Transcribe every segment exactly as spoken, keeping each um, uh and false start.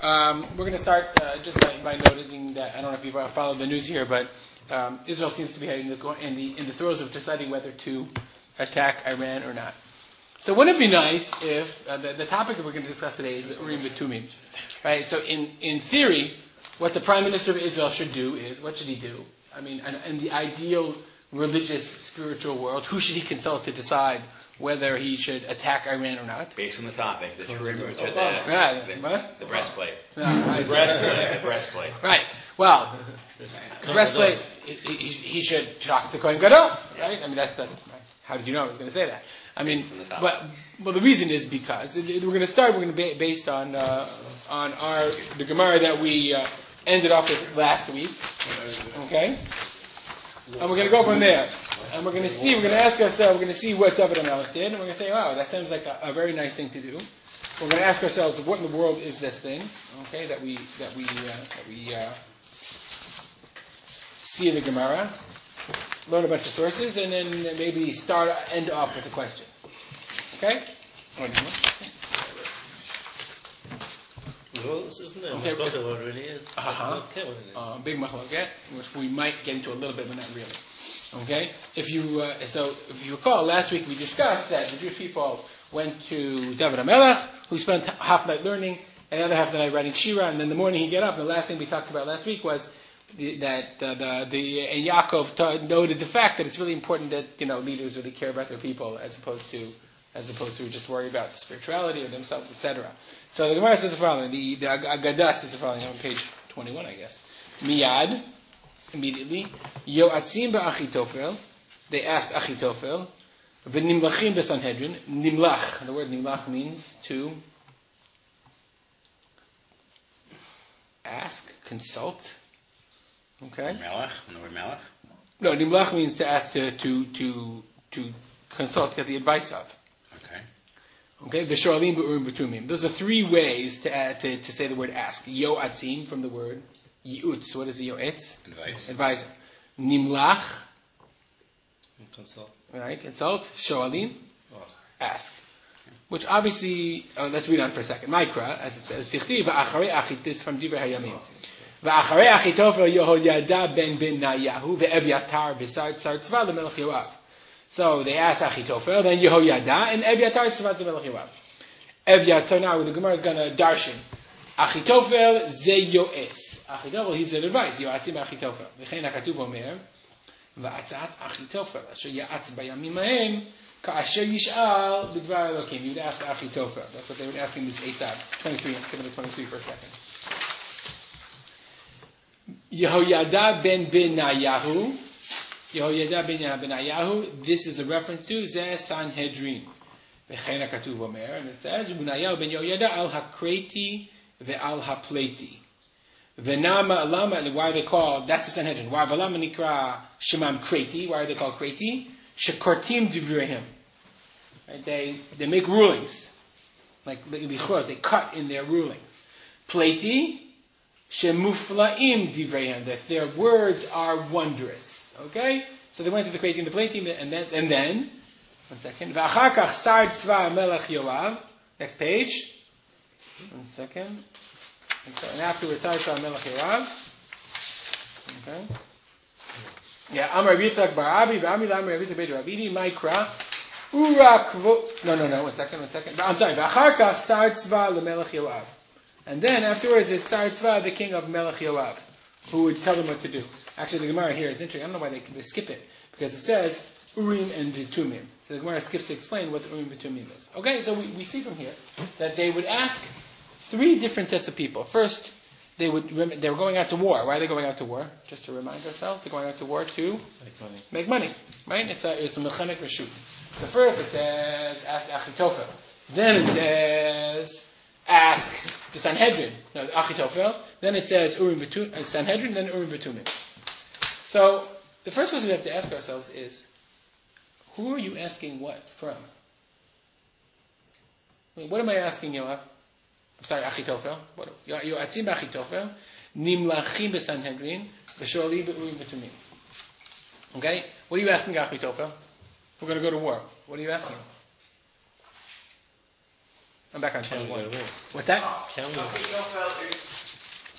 Um, we're going to start uh, just by, by noting that I don't know if you've followed the news here, but um, Israel seems to be heading in the, in the in the throes of deciding whether to attack Iran or not. So wouldn't it be nice if uh, the, the topic that we're going to discuss today is the Urim V'Tumim, right? So in in theory, what the Prime Minister of Israel should do is, what should he do? I mean, in, in the ideal religious, spiritual world, who should he consult to decide whether he should attack Iran or not? Based on the topic, the Turim, the, the, right. the, what? the breastplate. No, right. The breastplate. The breastplate. Right. Well, the breastplate, he, he, he should talk to the Kohen Gadol, right? I mean, that's the, how did you know I was going to say that? I mean, but, well, the reason is because we're going to start, we're going to be based on, uh, on our, the Gemara that we uh, ended off with last week, okay? And we're going to go from there. And we're going to see, we're going to ask ourselves, we're going to see what David HaMelech did, and we're going to say, wow, that sounds like a, a very nice thing to do. We're going to ask ourselves, what in the world is this thing, okay, that we, that we, uh, that we uh, see in the Gemara, learn a bunch of sources, and then maybe start, end off with a question. Okay? Rules, isn't it? Okay, What it really is. Uh-huh. It's okay what it is. Uh, big machloket, which we might get into a little bit, but not really. Okay? If you, uh, so, if you recall, last week we discussed that the Jewish people went to David HaMelech, who spent half the night learning, and the other half of the night writing Shira, and then the morning he get up, and the last thing we talked about last week was the, that uh, the, the and Yaakov t- noted the fact that it's really important that, you know, leaders really care about their people as opposed to as opposed to just worry about the spirituality of themselves, et cetera. So the Gemara says the following, the, the Agadah says the following on page twenty-one, I guess. Miyad, immediately, Yoatzim ba'Achitofel, they asked Achitofel, v'nimlachim b'Sanhedrin, nimlach, the word nimlach means to ask, consult, okay? Melech, the word Melech? No, nimlach means to ask, to, to, to, to consult, get the advice of. Okay. Okay, v'shoalim b'urim v'tumim. Those are three ways to, uh, to to say the word ask. Yoatzim from the word yiutz. What is a yoetz? Advice. Advisor. Nimlach. Consult. Right, consult. Shoalim. Oh. Ask. Which obviously, oh, let's read on for a second. Mikra, as it says, Tichti v'acharei achitis from Divrei Hayamim. V'acharei achitofel Yehoyada ben ben Nayahu ve'Evyatar v'sar tzar tzva l'melech Yoav. So they asked Achitofel, then Yehoyada, and Evyatar tzvat the Melech Yoav. Evyatar, now the Gemara is going to darshan. Achitofel ze yoetz. Achitofel, he's an advice. Yoatzim Achitofel. V'chein hakatuv omer, v'atzat Achitofel, asher ya'atz bayamim hahem, ka'asher yish'al b'dvar Elokim. You would ask Achitofel. That's what they would ask him this Eitzad. twenty-three, I'm skipping to twenty-three for a second. Yehoyada ben ben Nayahu, Yehoyada ben Benayahu, this is a reference to Zeh Sanhedrin. V'chein hakatuv omer, and it says, Benayahu ben Yehoyada al hakreti ve'al hapleti. V'nama lama, and why are they called, that's the Sanhedrin. Why v'lama nikra shemam kreti, why are they called kreti? Shekortim divrehim. Right, they, they make rulings. Like, they cut in their rulings. Pleti, shemuflaim divrehim, that their words are wondrous. Okay? So they went to the Kreti and the Pleti, and then, and then, one second, V'achar kach sar tzva melech Yoav, next page, one second, and, so, and afterwards sar tzva melech Yoav, okay, yeah, Amar Yitzchak bar Abi, V'ami l'Amar Yitzchak beit Rabidi, Maikra, Urak vo, no, no, no, one second, one second, I'm sorry, V'achar kach sar tzva l'melech Yoav, and then afterwards it's sar tzva, the king of Melech Yoav, who would tell them what to do. Actually, the Gemara here is interesting. I don't know why they, they skip it. Because it says Urim and Tumim. So the Gemara skips to explain what the Urim and Tumim is. Okay, so we, we see from here that they would ask three different sets of people. First, they would they were going out to war. Why are they going out to war? Just to remind ourselves, they're going out to war to Make money. Make money. Right? It's a it's a mechanik reshut. So first it says ask Achitofel. Then it says ask the Sanhedrin. No, Achitofel. Then it says Urim V'Tumim, Sanhedrin. Then Urim V'Tumim. So, the first question we have to ask ourselves is, who are you asking what from? I mean, what am I asking Yoav? I'm sorry, Achitofel. Yoatzim b'Achitofel, nimlachim b'Sanhedrin, v'shoalim b'Urim v'Tumim. Okay? What are you asking Achitofel? We're going to go to war. What are you asking? I'm back on Can we twenty-one. go to war? What's that? Can we? Achitofel is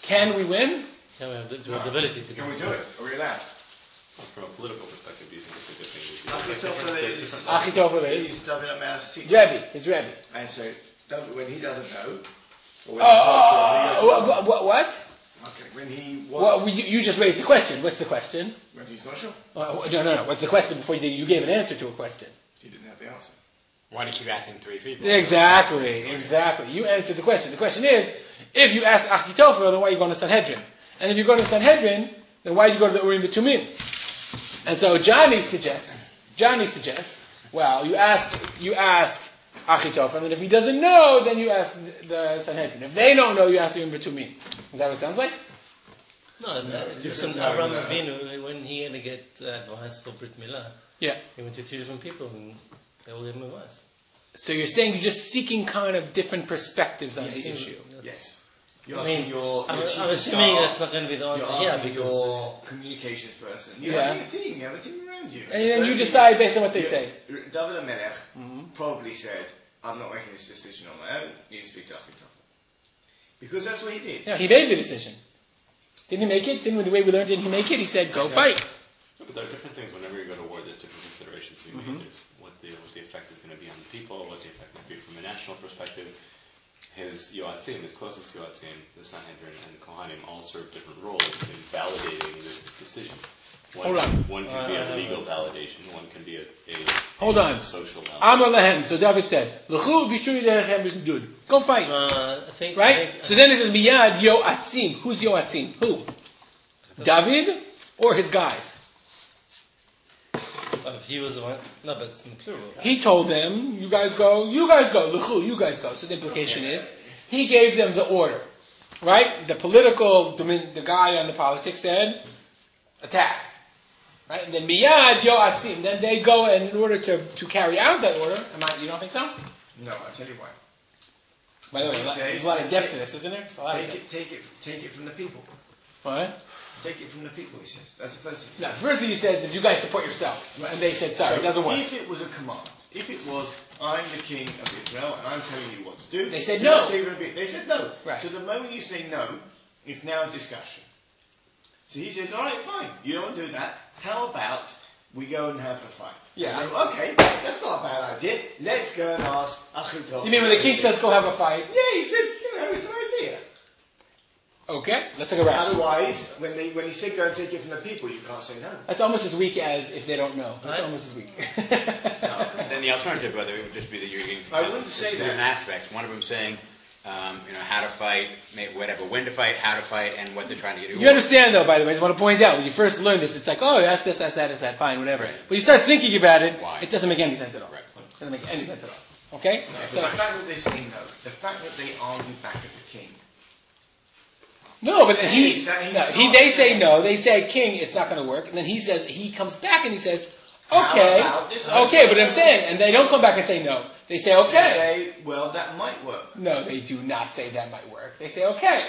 Can we win? Yeah, we have the, we have the ability to Can do we do it? Are we allowed? From a political perspective, do you think it's a good thing? to do? Achitophel There's is, different- Achitophel is he's David Amelech's teacher. Rebbe. His Rebbe. And so, David, when he doesn't know, or when Oh, he's not sure, oh, he oh, doesn't what, what? what? know. Okay, when he Well, wants, you, you just raised the question. What's the question? when he's not sure, Uh, no, no, no. What's the question before you, you gave an answer to a question? he didn't have the answer. Why do you keep asking three people? Exactly, exactly. You answered the question. The question is, if you ask Achitophel, then why are you going to Sanhedrin? And if you go to Sanhedrin, then why do you go to the Urim V'Tumim? And so Johnny suggests, Johnny suggests, well, you ask, you ask Achitophel, and if he doesn't know, then you ask the Sanhedrin. If they don't know, you ask the Urim V'Tumim. Is that what it sounds like? No, no, listen, no, Abraham no. Avinu, when he had to get uh, advice for Brit Milah, Yeah. he went to three different people and they all gave him advice. So you're saying you're just seeking kind of different perspectives on the Yes. issue. Yes. You're I mean, asking your, I'm, your chief I'm of assuming staff, that's not going to be the you're answer asking here because your communications person. You Yeah. have a team. You have a team around you. And then you Firstly, decide based on what they you- say. David Amelech probably said, "I'm not making this decision on my own. You speak to Achitophel," because that's what he did. Yeah, he made the decision. Didn't he make it? Didn't the way we learned, didn't he make it? He said, go fight. No, but there are different things. Whenever you go to war, there's different considerations to be made. There's what the what the effect is going to be on the people, what the effect might be from a national perspective. His Yoatzim, his closest Yoatzim, the Sanhedrin and the Kohanim, all serve different roles in validating this decision. One, Hold on. One can be a legal validation. One can be a, a, Hold a on. social validation. Amar lahem. So David said, L'chu b'shuri derechem b'gdud. Go fight. uh, I think, I Right? think, So then it says, miyad Yoatzim. Who's Yoatzim? Who? David or his guys? uh, if he was the one, no, but it's in the plural. He told them, you guys go, you guys go, L'chu, you guys go. So the implication is, he gave them the order. Right? The political, the guy on the politics said, attack. Right? And then miyad Yoatzim. Then they go and in order to, to carry out that order, am I, you don't think so? No, I'll tell you why. By the way, there's a lot of depth to this, isn't there? It's a lot of Take depth. it, take it, take it from the people. What? Take it from the people. He says that's the first thing. he No, says. the first thing he says is, you guys support yourselves. And they said, sorry, So it doesn't work. If it was a command, if it was, I'm the king of Israel and I'm telling you what to do, They said you're no. not taking a bit. They said no. Right. So the moment you say no, it's now a discussion. So he says, all right, fine. You don't want to do that. How about we go and have a fight? Yeah. And they go, okay, that's not a bad idea. Let's go and ask Achitophel. You mean when the king says, go have a fight? Yeah, he says, you know, it's an idea. Okay, let's take a rest. Otherwise, when they when he said go and take it from the people, you can't say no. That's almost as weak as if they don't know. That's Right. almost as weak. No. Then the alternative, brother, would just be that you're getting I wouldn't say different that. aspects. One of them saying, um, you know, how to fight, may- whatever, when to fight, how to fight, and what they're trying to do. You understand though, by the way, I just want to point out, when you first learn this, it's like, oh, that's this, that's that, that's that, fine, whatever. Right. But you start thinking about it, Why? it doesn't make any sense at all. Right. It doesn't make any sense at all. Okay? No, So, the fact that they say no, the fact that they argue back at the king. no, but then he, He's saying no, he, not they say saying- no, they say, king, it's not going to work, and then he says, he comes back and he says, How okay, about this? okay, but I'm saying, and they don't come back and say no. They say, okay. They say, well, that might work. No, they do not say that might work. They say, okay.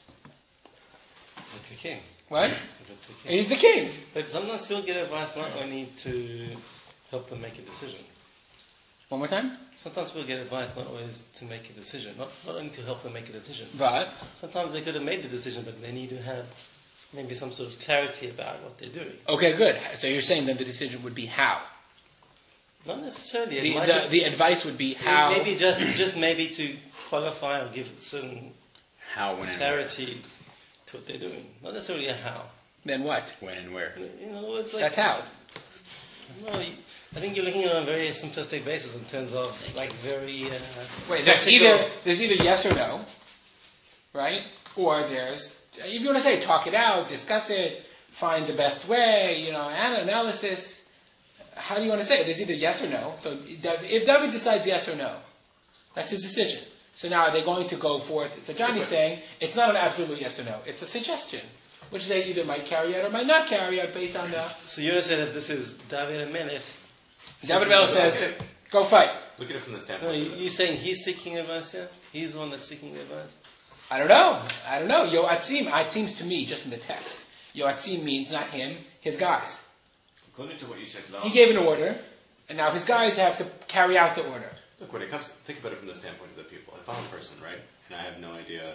If it's the king. What? If it's the king. He's the king. But sometimes people get advice not only to help them make a decision. One more time. Sometimes people get advice not always to make a decision, not, not only to help them make a decision. But, Sometimes they could have made the decision, but they need to have maybe some sort of clarity about what they're doing. okay, good. So you're saying then the decision would be how? Not necessarily. It The, might the, just, the advice would be how. maybe just just maybe to qualify or give certain How, when, and clarity to what they're doing. Not necessarily a how. Then what? where. When and where. You know, it's like That's how. No, you- I think you're looking at it on a very simplistic basis in terms of like very. Uh, Wait, there's practical- either there's either yes or no, right? Or there's, if you want to say talk it out, discuss it, find the best way, you know, an- analysis. How do you want to say it? There's either yes or no. So if David decides yes or no, that's his decision. So now are they going to go forth? So Johnny's saying it's not an absolute yes or no. It's a suggestion, which they either might carry out or might not carry out based on the. So you're saying that this is David and Melech. David Melech says, "Go fight." Look at it from the No, standpoint. you- of you're saying he's seeking advice. Yeah, he's the one that's seeking the advice. I don't know. I don't know. Yoatzim, it seems to me, just in the text, Yoatzim means not him, his guys. According to what you said last He gave an order, and now his guys have to carry out the order. Look, when it comes, think about it from the standpoint of the people. If I'm a person, right, and I have no idea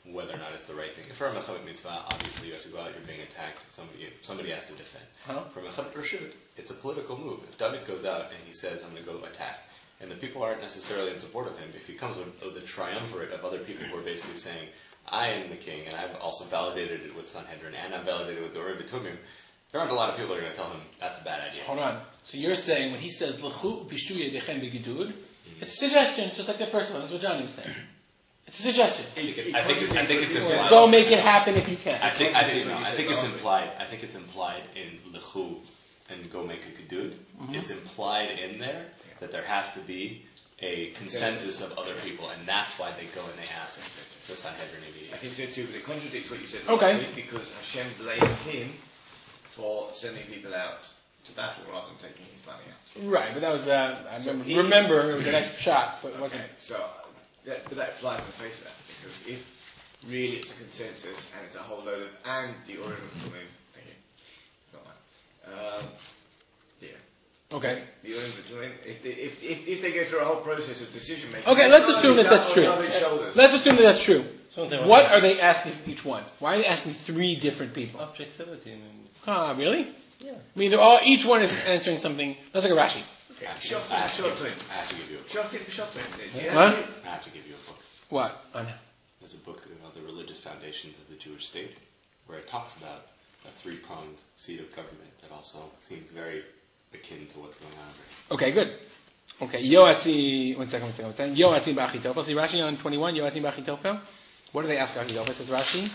whether or not it's the right thing. For a Mechavit Mitzvah, obviously you have to go out, you're being attacked, somebody somebody has to defend. Huh? For Mechavit Rashut, it's a political move. If David goes out and he says, I'm going to go attack, and the people aren't necessarily in support of him, if he comes with, with the triumvirate of other people who are basically saying, I am the king, and I've also validated it with Sanhedrin, and I've validated it with the Urim V'Tumim, there aren't a lot of people who are going to tell him that's a bad idea. Hold on. So you're saying when he says L'chu bishtu yedechem b'gidud, it's a suggestion, just like the first one. That's what Johnny was saying. It's a suggestion. I think, it, I think, it, I think it's implied. Go make it happen if you can. I think, I think, no, I think it's implied. I think it's implied in L'chu and go make a gedud. Mm-hmm. It's implied in there that there has to be a consensus of other people, and that's why they go and they ask the Sanhedrin immediately. I think so too, but it contradicts what you said okay. last week, because Hashem blames him for sending people out to battle rather than taking his money out. Right, but that was, uh, I So remember, he- remember, it was an extra shot, but it wasn't. Okay, so that, but that flies in the face of that, because if really it's a consensus and it's a whole load of, and the Urim and Thummim, thank you, it's not that. Um, yeah. Okay. The Urim and Thummim, if they, if, if, if they go through a whole process of decision making. Okay, let's assume that that's true. Let's assume that that's true. Something What like are they asking for each one? Why are they asking three different people? objectivity. I mean, Ah, really? yeah. I mean, they're all, each one is answering something. That's like a Rashi. Okay, I have to- shot I have to shot give- to him. I have to give you a book. Shot him, shot to him. Yeah. What? I have to give you a book. What? I know. There's a book called The Religious Foundations of the Jewish State, where it talks about a three-pronged seat of government that also seems very akin to what's going on here. Okay, good. Okay, Yoatzi, one second, one second, one second. Yoatzi b'achitofel. See Rashi on twenty-one, Yoatzi b'achitofel. What do they ask Achitofel? Says Rashi.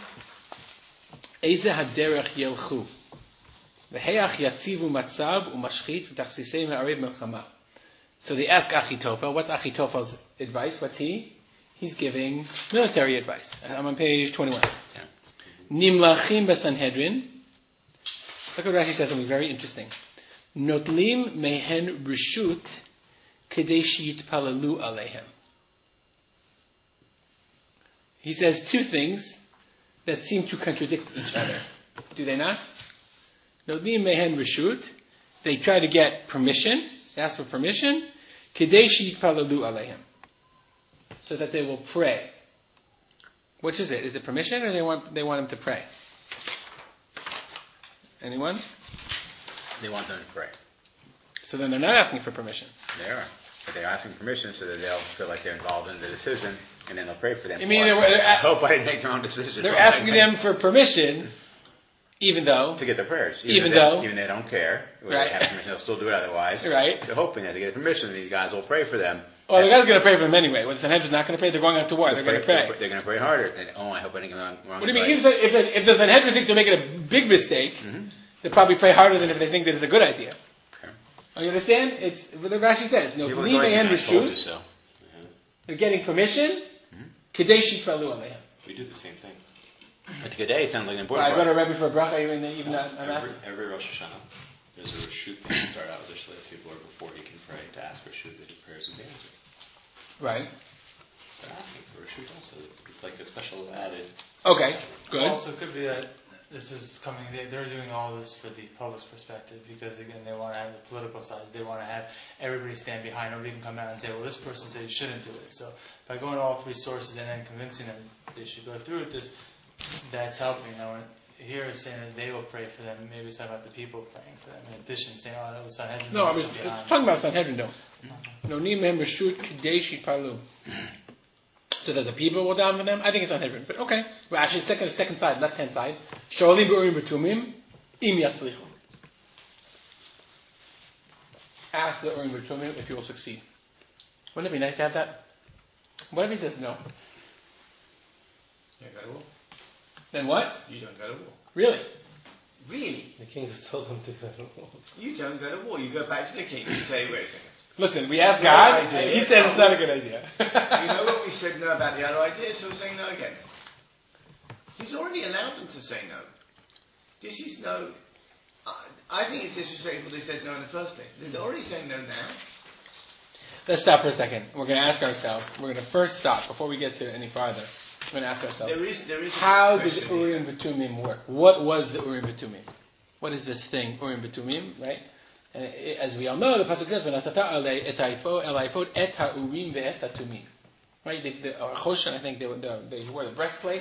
Eze haderech yelchu. V'heach yatzivu matzav u'mashchit v'tachsisei me'arev melchama. So they ask Achitofel. What's Achitofel's advice? What's he? He's giving military advice. I'm on page twenty-one. Nimlachim b'Sanhedrin. Look what Rashi says, something very interesting. Notlim mehen reshut kedei sheyitpalalu aleihem. He says two things that seem to contradict each other. Do they not? Notlim mehen reshut. They try to get permission. They ask for permission. Kedei sheyitpalalu aleihem. So that they will pray. Which is it? Is it permission, or they want they want him to pray? Anyone? They want them to pray. So then they're not asking for permission. They are. But they're asking permission so that they'll feel like they're involved in the decision, and then they'll pray for them. I mean, more. they're- they're I a- hope I didn't make their own decision. They're Well, asking I- them for permission, even though, to get their prayers. Even if they, though- even they don't care, whether Right. they have permission, they'll still do it otherwise. Right. They're hoping that they get permission, and these guys will pray for them. well, the guy's going to pray for them anyway. When the Sanhedrin's not going to pray, they're going out to war. They're going to pray. They're going to pray harder. And, oh, I hope I didn't get wrong. wrong What do you mean? advice. If the, if the Sanhedrin thinks they're making a big mistake, Mm-hmm. they'll probably pray harder than if they think that it's a good idea. Okay. You understand? It's what the Rashi says. No, People believe are and going to- I told you reshut. so. They're getting permission. Mm-hmm. Kedei sheyitpalu aleihem. We do the same thing. But today sounds like an Well, important I part. got a Rebbe for a bracha, even even I'm Every, asking. every Rosh Hashanah, there's a reshut thing to start out with the Shliach Tzibor before he can pray to ask for reshut that his prayers would be answered. Right. They're asking for reshut also. It's like a special added. Okay. Good. Also, it could be that this is coming. They, they're doing all this for the public's perspective because again, they want to have the political side. They want to have everybody stand behind. Nobody can come out and say, "Well, this person said you shouldn't do it." So by going to all three sources and then convincing them they should go through with this, that's helping. Now, here it's saying that they will pray for them. Maybe it's talking about the people praying for them. In addition, saying, "Oh, no, the Sanhedrin No, I is was behind." talking about Sanhedrin, though. No, nim hem reshut kedei sheyitpalu. So that the people will down for them. I think it's Sanhedrin, but okay. Well, actually, second second side, left hand side. Sholim b'urim v'tumim im yatzlichu. Ask the urim v'tumim if you will succeed. Wouldn't it be nice to have that? What if he says no? You don't go to war. Then what? You don't go to war. Really? Really? The king just told them to go to war. You don't go to war. You go back to the king and say, wait a second. Listen, we asked No God, idea. and He says it's not a good idea. You know what we said no about the other idea, so we're saying no again. He's already allowed them to say no. This is no... I, I think it's disrespectful they said no in the first place. They're already saying no now. Let's stop for a second. We're going to ask ourselves. We're going to first stop before we get to any farther. We're going to ask ourselves. There is, there is a How did question the Urim here. V'Tumim work? What was the Urim V'Tumim? What is this thing, Urim V'Tumim, right? And it, as we all know, the pasuk says, "V'natata alei et ha'ifod el ha'ifod et ha'urim ve'et ha'tumim." Right? The, the uh, Choshen, I think they, they, they wore the breastplate,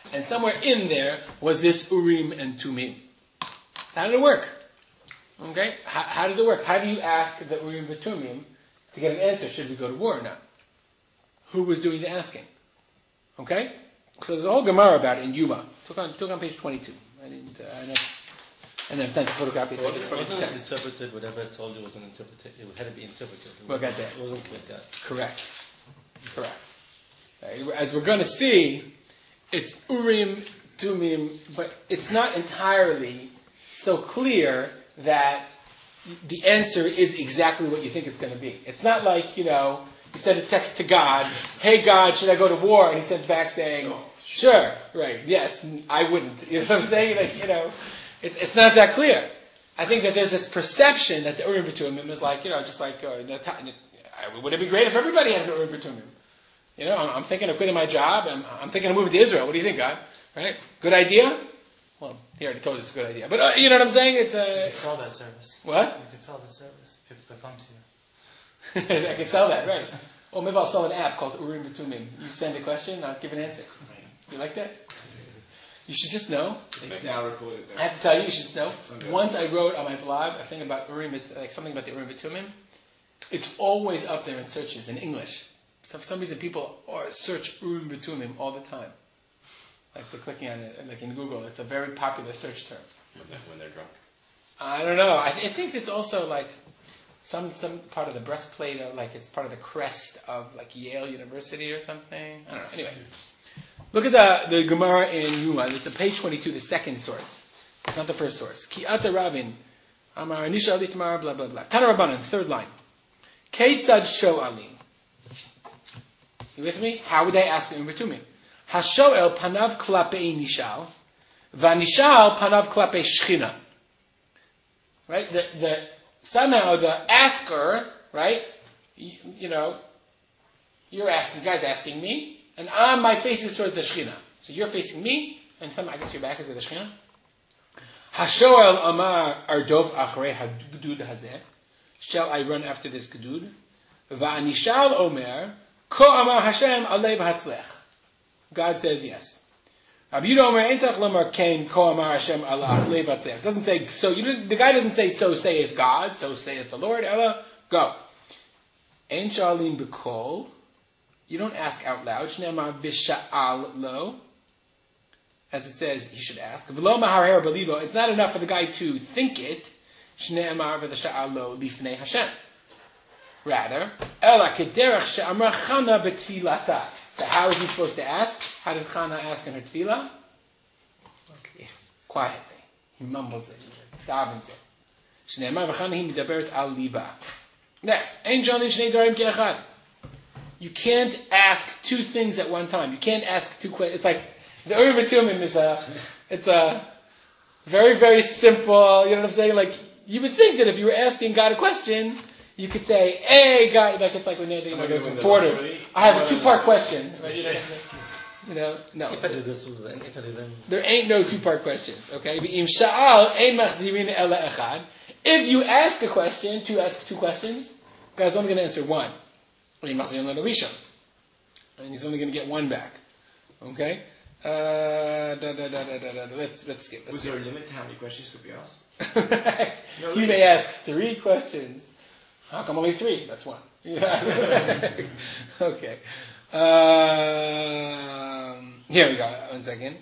And somewhere in there was this Urim and Tumim. So how did it work? Okay? How, how does it work? How do you ask the Urim and Tumim to get an answer? Should we go to war or not? Who was doing the asking? Okay? So there's a whole Gemara about it in Yuma. Took on, took on page twenty-two. I didn't, uh, I know. And then sent the photocopy. It wasn't, it wasn't interpreted, whatever it told you wasn't interpreted. It had to be interpreted. It We'll get there. It wasn't like that. Correct. Correct. Uh, As we're going to see, it's Urim, Tumim, but it's not entirely so clear that the answer is exactly what you think it's going to be. It's not like, you know, you send a text to God, hey God, should I go to war? And he sends back saying, sure, sure. Right, yes, I wouldn't. You know what I'm saying? Like, you know, it's, it's not that clear. I think that there's this perception that the Urim Tumim is like, you know, just like, uh, would it be great if everybody had an Urim Tumim? You know, I'm, I'm thinking of quitting my job, I'm, I'm thinking of moving to Israel. What do you think, God? Right? Good idea? Well, he already told you it's a good idea. But uh, you know what I'm saying? It's a... You could sell that service. What? You could sell the service. People to come to you. I can sell that, right. Or maybe I'll sell an app called Urim Tumim. You send a question, I'll give an answer. You like that? You should just know. It's now recorded. I have to tell you, you should just know. Once I wrote on my blog a thing about Urim, like something about the Urim Tumim. It's always up there in searches in English. So for some reason, people are search Urim Tumim all the time. Like they're clicking on it, like in Google. It's a very popular search term. When they're, when they're drunk. I don't know. I, th- I think it's also like some some part of the breastplate, of, like it's part of the crest of like Yale University or something. I don't know. Anyway, look at the the Gemara in Yuma. It's on page twenty-two, the second source. It's not the first source. Ki ata Rabin, Amar Anisha Alitmar, blah blah blah. Tana Rabbanan, third line. Keitzad Sho'alim. You with me? How would they ask the Urim Tumim? Hashoel panav klapei nishal, vanishal panav klapei shchina. Right? The, the, somehow the asker, right? You, you know, you're asking, the guy's asking me, and I'm, my face is towards the shchina. So you're facing me, and some, I guess your back is to the shchina. Hashoel amar ardof achrei hadudud hazeh. Shall I run after this gedud? Vanishal omer, ko amar Hashem alei v'hatzlech. God says yes. Rabbi Yehuda Omer Ein tzarich lomar kein ko amar Hashem alei v'hatzlech. Doesn't say so. You the guy doesn't say so saith God, so saith the Lord. Ella, go. Ein shalim b'kol. You don't ask out loud. Shneimar b'sha'al lo. As it says, he should ask. V'lo maharher b'libo. It's not enough for the guy to think it. Shneimar v'sha'al lo lifnei Hashem. Rather, Ella kederach she'amra Chana b'tfilata. So how is he supposed to ask? How did Chana ask in her tefillah? Okay. Quietly. He mumbles it. Davens it. Shneimar v'chana hi midaberet al liba. Next. Ein jolin shnei darim ke'echad. You can't ask two things at one time. You can't ask two questions. It's like, the Urim Tumim is a, it's a very, very simple, you know what I'm saying? Like, you would think that if you were asking God a question, you could say, hey, God, like it's like when they're, you know, those reporters. I have a two-part question. Right? You know, you know, no. If I do this, was then. If I do then. There ain't no two-part questions, okay? V'im sha'al ein machzirin ela echad. If you ask a question, to ask two questions, God's only going to answer one. V'im machzirin ela rishon. And he's only going to get one back. Okay? Uh, da, da, da, da, da, da. Let's, let's skip. Let's Was skip. there a limit to how many questions could be asked? No, He may ask three questions. How come only three? That's one. Yeah. Okay. Um, here we go. One second.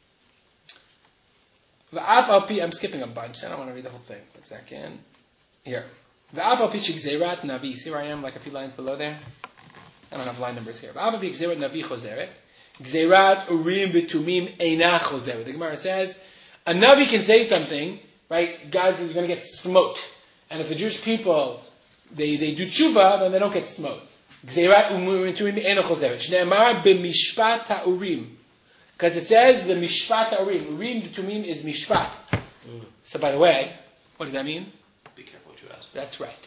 V'af al pi. I'm skipping a bunch. I don't want to read the whole thing. One second. Here. V'af al pi shegzerat navi. See where I am? Like a few lines below there. I don't have line numbers here. V'af al pi gzerat navi chozeret. Gzerat urim b'tumim eina chozeret. The Gemara says a navi can say something, right? Guys, you're going to get smote. And if the Jewish people They they do tshuva, then they don't get smote. Gzeirat urim b'tumim eina chozeret. Shneimar b'mishpat ha'urim. Because it says the mishpat ha'urim. Urim b'tumim is mishpat. Mm. So by the way, what does that mean? Be careful what you ask. That's right.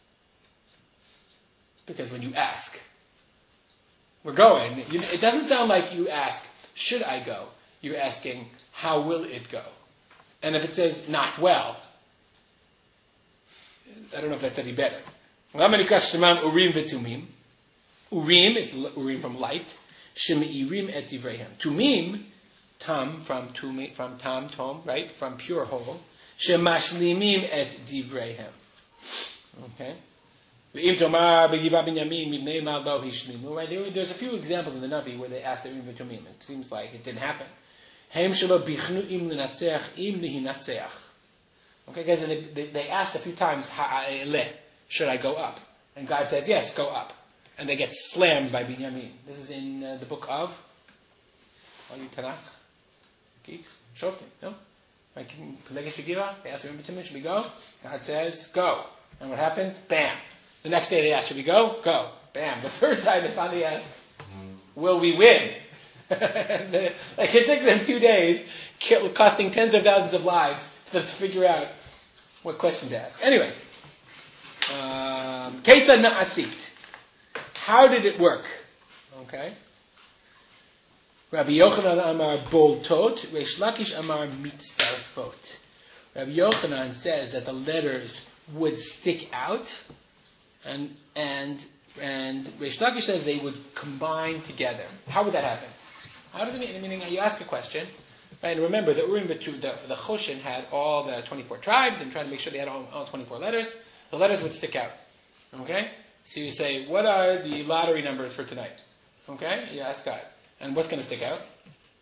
Because when you ask, we're going. You, it doesn't sound like you ask, should I go? You're asking, how will it go? And if it says, not well, I don't know if that's any better. Urim v'tumim. Urim, it's urim from light. Shemeirim et divreihem. Tumim tam from tumi, from tam tom, right, from pure whole. Shemashlimim et divreihem. Okay. Right? There, there's a few examples in the Navi where they asked the Urim v'Tumim. It seems like it didn't happen. Okay, guys, they, they, they asked a few times, should I go up? And God says, yes, go up. And they get slammed by Binyamin. This is in uh, the book of, are you Tanakh? Geeks? Shoftim, no? Like, Peleget Shegira, they ask the Urim v'Tumim, should we go? God says, go. And what happens? Bam. The next day they ask, should we go? Go. Bam. The third time they finally ask, will we win? Like it took them two days, costing tens of thousands of lives to, to figure out what question to ask. Anyway, um, Keita Na'asit. How did it work? Okay. Rabbi Yochanan Amar Boltot, Reish Lakish Amar Mitzdarfot. Rabbi Yochanan says that the letters would stick out, and and and Reish Lakish says they would combine together. How would that happen? How does it mean? Meaning, you ask a question, right? And remember, the Urim v'Tumim, the, the Choshen had all the twenty-four tribes and tried to make sure they had all, all twenty-four letters. The letters would stick out. Okay? So you say, what are the lottery numbers for tonight? Okay? You ask God. And what's going to stick out?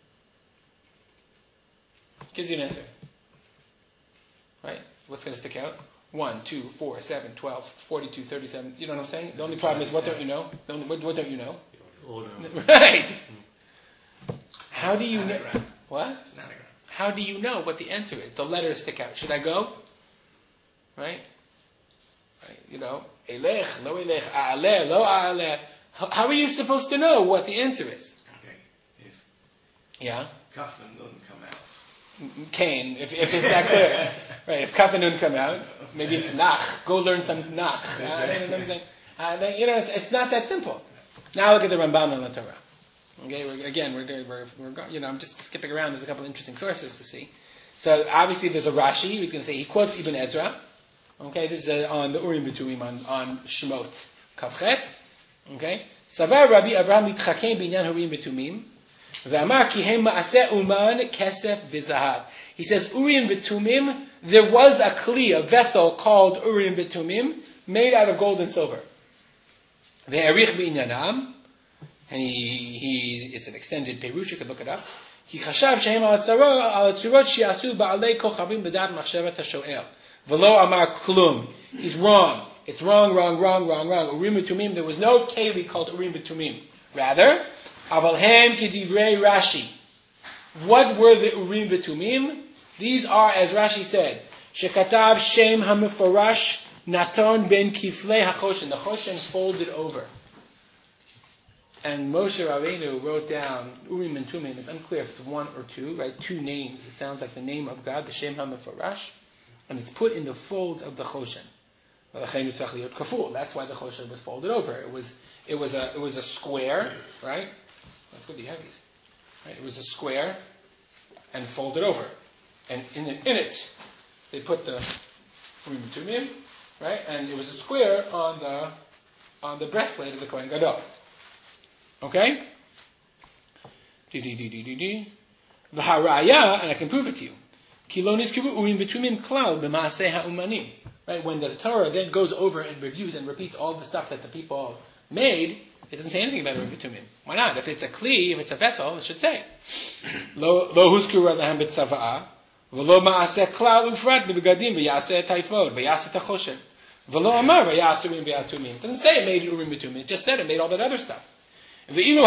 Gives you an answer. Right? What's going to stick out? one, two, four, seven, twelve, forty-two, thirty-seven. You know what I'm saying? The only problem is, what don't you know? The only, what, what don't you know? Order. Right! How do you know? What? How do you know what the answer is? The letters stick out. Should I go? Right? Right. You know, elech, lo elech, a'aleh, lo a'aleh. How are you supposed to know what the answer is? Okay. If Yeah? Kaf and Nun come out. Cain, if, if it's that clear. Right, if Kaf and Nun come out, maybe it's Nach. Go learn some Nach. Uh, you know what I'm saying? Uh, you know, it's, it's not that simple. Now look at the Rambam on the Torah. Okay, we're, again, we're, we're, we're, you know, I'm just skipping around. There's a couple of interesting sources to see. So obviously there's a Rashi who's going to say, he quotes Ibn Ezra. Okay, this is uh, on the Urim v'Tumim, on, on Shemot Kavchet. Okay, Savar Rabbi Avraham Litchakem Binyan Urim v'Tumim. V'amar ki hem ma'aseh uman kesef v'zahav. He says Urim v'Tumim, there was a kli, a vessel called Urim v'Tumim, made out of gold and silver. Ve'erich b'inyanam. And he, he, it's an extended perush, you could look it up. He chashav shehem al tzurot shi'asu ba'alei kochavim b'dat machshavat ha'sho'el. V'lo amar klum. He's wrong. It's wrong, wrong, wrong, wrong, wrong. Urim v'Tumim, there was no keli called Urim v'Tumim. Rather, aval hem kedivrei Rashi. What were the Urim v'Tumim? These are, as Rashi said, shekatav shem ha'meforash naton ben kiflei ha'choshen. The choshen folded over. And Moshe Rabbeinu wrote down Urim and Tumim. It's unclear if it's one or two, right? Two names. It sounds like the name of God, the Shem HaMefarash. And it's put in the folds of the Choshen. That's why the Choshen was folded over. It was it was a it was a square, right? Let's go to the heavies. Right? It was a square and folded over. And in it, in it they put the Urim and Tumim, right? And it was a square on the on the breastplate of the Kohen Gadol. Okay? The haraya, and I can prove it to you. Kilonis kivu urim v'tumim klal b'maaseh ha'umanim. Right? When the Torah then goes over and reviews and repeats all the stuff that the people made, it doesn't say anything about urim v'tumim. Why not? If it's a kli, if it's a vessel, it should say. Lo huzkuru lahem b'tzava'ah v'lo ma'aseh klal ufrat b'begadim v'yaseh taifod v'yaseh tachoshen v'lo amar v'yaseh urim v'atumim. It doesn't say it made urim v'tumim. It just said it made all that other stuff. If it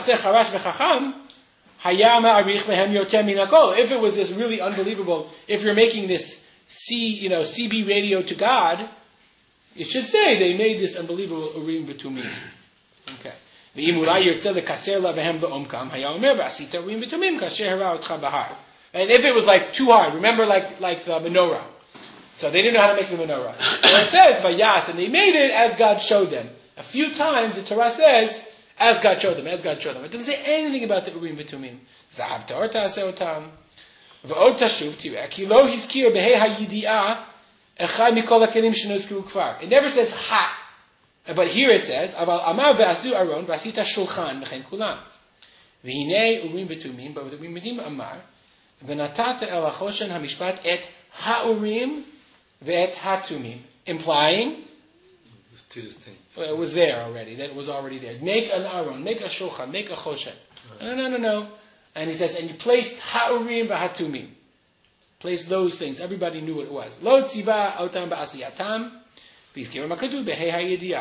was this really unbelievable, if you're making this C, you know, C B radio to God, it should say they made this unbelievable Urim v'Tumim. Okay. And if it was like too hard, remember like like the menorah. So they didn't know how to make the menorah. So it says Vayas, and they made it as God showed them. A few times the Torah says, as God showed them, as God showed them. It doesn't say anything about the Urim v'Tumim. Zahav ta'or ta'aseh otam. V'od tashuv tireh. Ki lo hizkir behei hayidi'ah echad mikol ha'kelim shenozkuru kfar. It never says ha. But here it says, Aval amar ve'asu aron v'asita shulchan v'chein kulam. V'hinei urim v'tumim, but with the urim v'tumim amar, v'natata el hachoshen hamishpat et ha'urim v'et ha'tumim, implying It's two distinct. well, it was there already. That it was already there. Make an aron, make a shulchan, make a choshen. No, no, no, no. And he says, and you placed ha'urim v'hatumim. Place those things. Everybody knew what it was. Lo tziva otam ba'asiyatam, v'yizkiram ha'katuv b'hei ha'yediyah.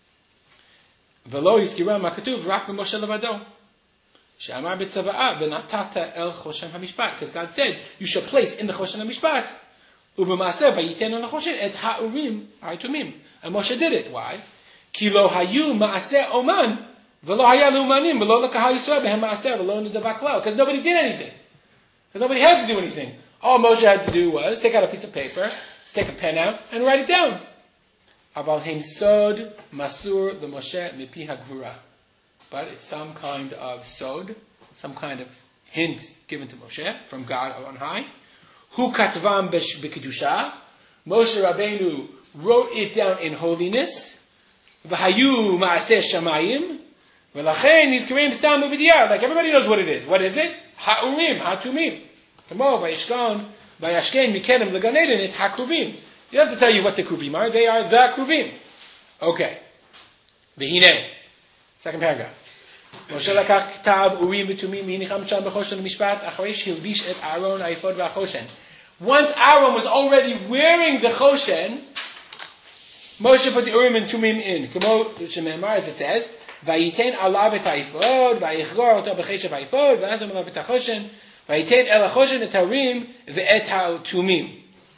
V'lo yizkiram ha'katuv rak b'moshe levado. She'amar b'tzava'a v'natata el choshen ha'mishpat. Because God said, you shall place in the choshen ha'mishpat. U'b'maaseh v'yiten on the choshen et ha'urim ha'tumim. And Moshe did it. Why? Ki lo hayu ma'aseh oman v'lo haya l'umanim v'lo l'kahal Yisrael b'hem ma'aseh v'lo nidavak klal. Because nobody did anything. Because nobody had to do anything. All Moshe had to do was take out a piece of paper, take a pen out, and write it down. Aval hein sod masur l'Moshe mipi ha'gvura. But it's some kind of sod, some kind of hint given to Moshe from God on high. Hu katvam b'kedusha. Moshe Rabbeinu wrote it down in holiness. V'hayu ma'aseh shamayim. V'lachen nizkarim stam u'b'diyah. Like everybody knows what it is. What is it? Ha'urim, ha'tumim. Kamo v'yishkon v'yashken mikedem l'gan eden et ha'kruvim. You don't have to tell you what the kruvim are. They are the kruvim. Okay. V'hinei. Second paragraph. Moshe lakach k'tav urim v'tumim v'hinicham sham b'choshen mishpat acharei shilbish et Aaron ha'ifod v'achoshen. Once Aaron was already wearing the choshen, Moshe put the Urim and Tumim in. Kamo Shememar, as it says, Vayiten alav et ha'ifod, vayichgor oto b'cheshav ha'ifod, v'azam alav et ha'choshen, vayiten el ha'choshen et ha'urim, ve'et ha'tumim.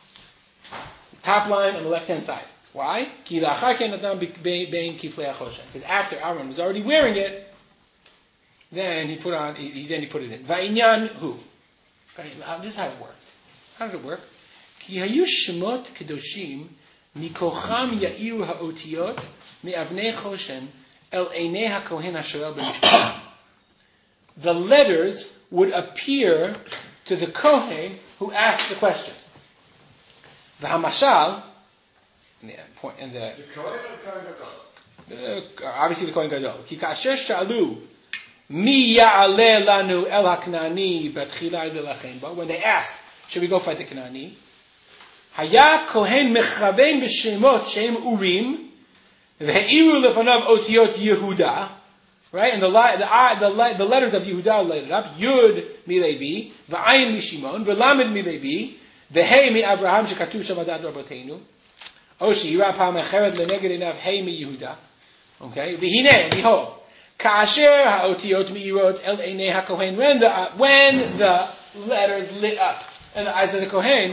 Top line on the left-hand side. Why? Ki la'achar ken natan bein kiflei ha'choshen. Because after Aaron was already wearing it, then he put on, he, then he put it in. Va'inyan hu. Okay, this is how it worked. How did it work? Ki hayu shemot kedoshim mikocham ya'iru ha'otiyot me'avnei choshen el einei ha'kohen ha'shoel b'mishpat. The letters would appear to the kohen who asked the question. The hamashal, in the point, in the The Kohen or Kohen Gadol? uh, obviously the kohen gadol. Ki kasher shalu mi ya'aleh lanu el ha'knani b'tchila l'lachen. But when they asked, should we go fight the Knani? Haya kohen mechaven b'shemot shem urim ve'iru lefanav otiyot Yehuda. Right, and the the the, the letters of Yehuda laid it up. Yud mi Levi, v'ayin mi Shimon, v'lamed mi Levi, v'hei mi Avraham shekatuv sham adad rabotenu. Oshi yirah pa'am echeret leneged einav hei mi Yehuda. Okay, v'hinei, and behold, ka'asher ha'otiyot mi'irot el einei ha'kohen. When the uh, when the letters lit up in the eyes of the Kohen,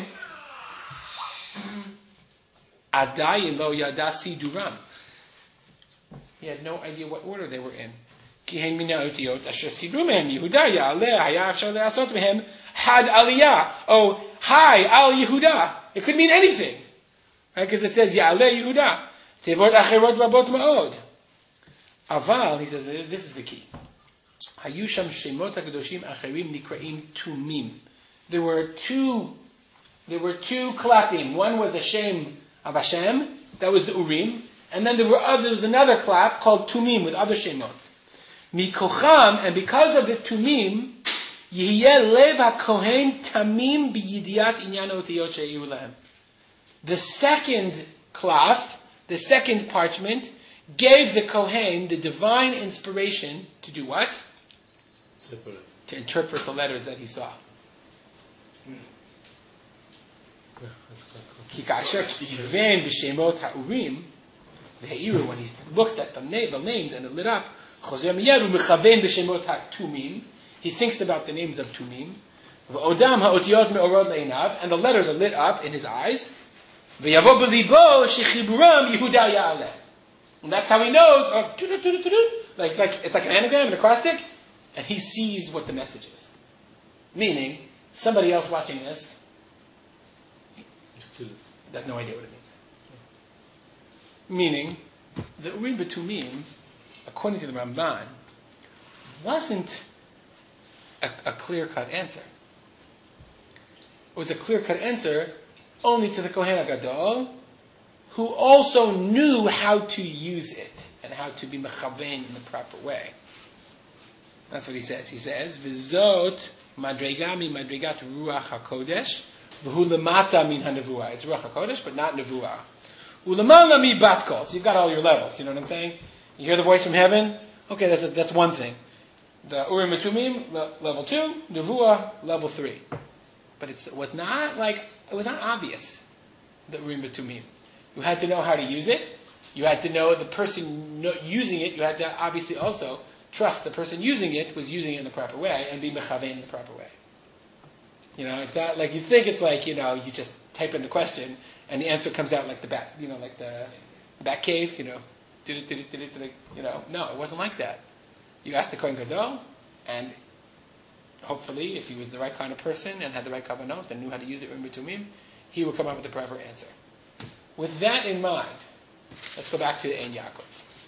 Adai lo yada siduram. He had no idea what order they were in. Kihen mina otiyot asher sidrum mehem Yehuda ya'aleh haya afshar le'asot mehem had aliyah. Oh, hi, al Yehuda. It could mean anything. Right? Because it says ya'aleh Yehuda. Tevot acherot rabot ma'od. Aval, he says, this is the key. Hayusham shemot hakadoshim acherim nikraim tumim. There were two, there were two klafim. One was a shem of Hashem, that was the Urim, and then there were other, there was another klaf called Tumim with other shemot. Mikocham, and because of the Tumim, Yihye lev hakohen tamim b'yidiat inyan otiyot she'iru lehem. The second klaf, the second parchment, gave the Kohen the divine inspiration to do what? To interpret the letters that he saw. Yeah, that's quite cool. Ki kasher kiven b'shemot ha'urim ve'iru, when he looked at the, na- the names and it lit up, chozer miyaru mechaven b'shemot ha'tumim, he thinks about the names of Tumim, v'odam ha'otiyot me'orod le'inav, and the letters are lit up in his eyes, ve'yavo b'libo shechiburam Yehuda ya'aleh. And that's how he knows, oh, like, it's like it's like an anagram, an acrostic, and he sees what the message is. Meaning, somebody else watching this has no idea what it means. Meaning, the Urim B'Tumim, according to the Ramban, wasn't a, a clear-cut answer. It was a clear-cut answer only to the Kohen HaGadol, who also knew how to use it and how to be mechavein in the proper way. That's what he says. He says, V'zot madrega min madregat ruach hakodesh, v'hu lemata min hanevuah. It's ruach hakodesh, but not nevuah. Ulamala mi bat kol. So you've got all your levels. You know what I'm saying? You hear the voice from heaven. Okay, that's that's one thing. The Urim and Tumim, le- level two. Nevuah, level three. But it's, it was not like it was not obvious. The Urim and Tumim. You had to know how to use it. You had to know the person no, using it. You had to obviously also trust the person using it was using it in the proper way and be mechaveh in the proper way. You know, it's not like you think it's like, you know, you just type in the question and the answer comes out like the back, you know, like the back cave, you know, did it, did it, did it, did it, you know. No, it wasn't like that. You asked the Kohen Gadol, and hopefully, if he was the right kind of person and had the right kavanot and knew how to use it in Bitumim, he would come up with the proper answer. With that in mind, let's go back to Ein Yaakov.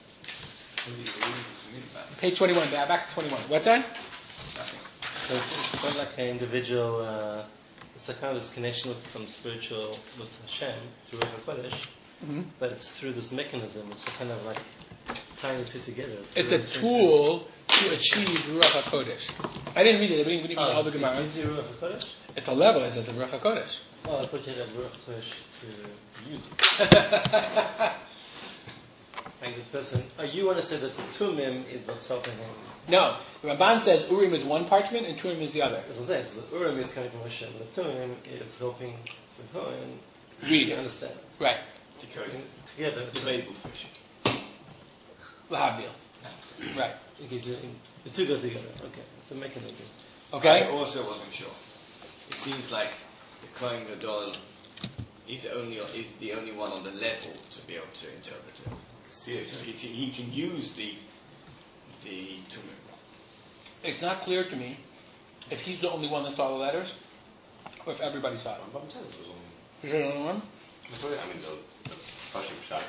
Page twenty-one, back to twenty-one. What's that? Nothing. So it's, it's not like an individual, uh, it's like kind of this connection with some spiritual, with Hashem, through Ruach HaKodesh, Mm-hmm. but it's through this mechanism, it's kind of like tying the two together. It's a tool to achieve Ruach HaKodesh. I didn't read it. We didn't, we didn't read all the Gemara. Gives you Ruach HaKodesh? It's a level. It says a Ruach HaKodesh. Oh, I thought you had Ruach HaKodesh to use it. Like the person, oh, you want to say that the Tumim is what's helping him. No, the Ramban says Urim is one parchment and Turim is the other. As I say, so the Urim is coming from Hashem, the Tumim is helping the Kohen Read to it. understand. Right. So together, The label fish. Lahavdil. Right. okay, so the two go together. Okay, it's a mechanism. Okay? I also wasn't sure. It seems like the Kohen Gadol is the only is the only one on the level to be able to interpret it. See if he, he can use the the Tumim. It's not clear to me if he's the only one that saw the letters or if everybody saw it. But says it was only. Is there the only one? I mean, the, the Pashim Shai.